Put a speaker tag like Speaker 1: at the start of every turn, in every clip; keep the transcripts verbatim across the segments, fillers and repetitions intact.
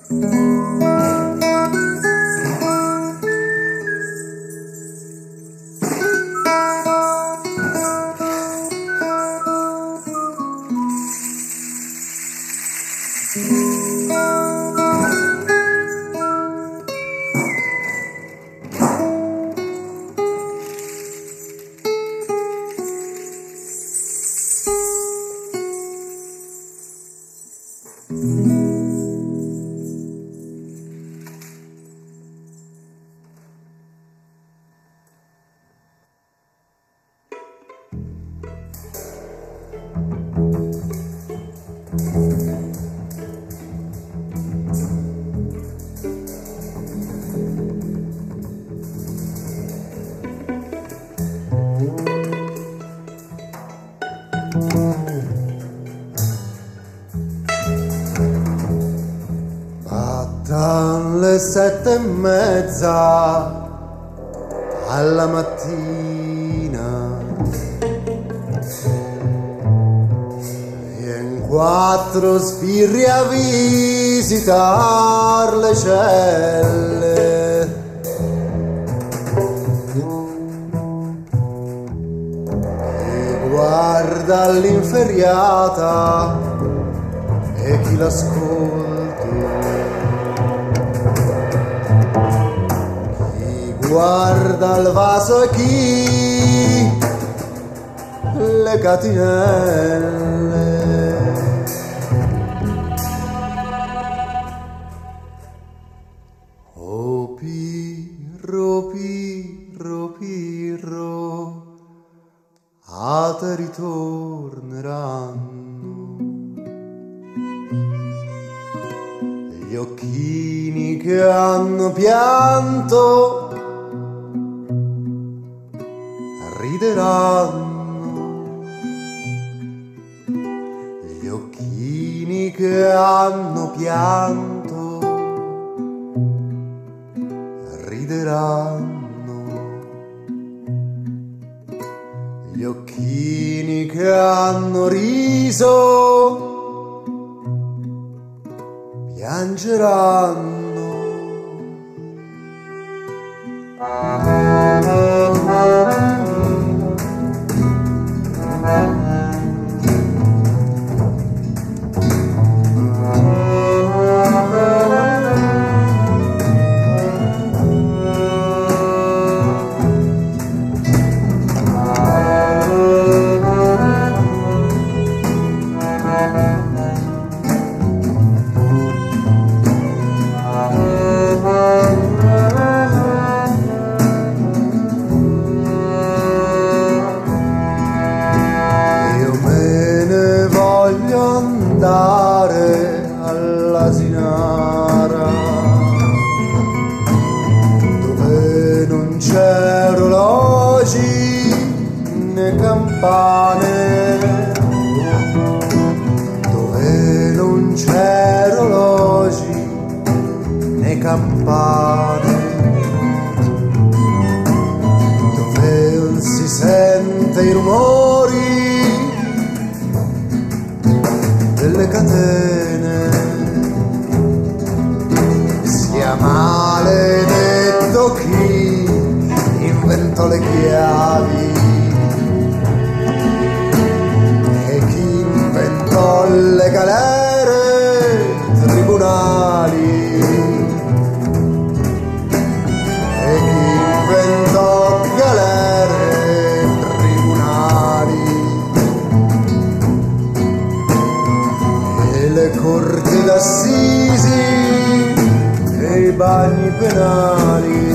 Speaker 1: Dalle sette e mezza alla mattina vien quattro sbirri a visitar le celle. Chi guarda l'inferiata e chi l'ascolta, guarda il vaso e chi le catinelle. Oh Pirro, Pirro, Pirro, a te ritorneranno gli occhini che hanno pianto, rideranno gli occhini che hanno pianto, rideranno gli occhini che hanno riso, piangeranno. All'asinara dove non c'è orologi né campane, dove non c'è orologi né campane, dove non si sente i rumori delle catene. Sia maledetto chi inventò le chiavi e chi inventò le galere tribunali e chi inventò galere tribunali e le corti d'assisi e i bagni penali.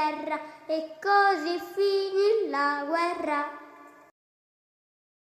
Speaker 2: terra e così finì la guerra.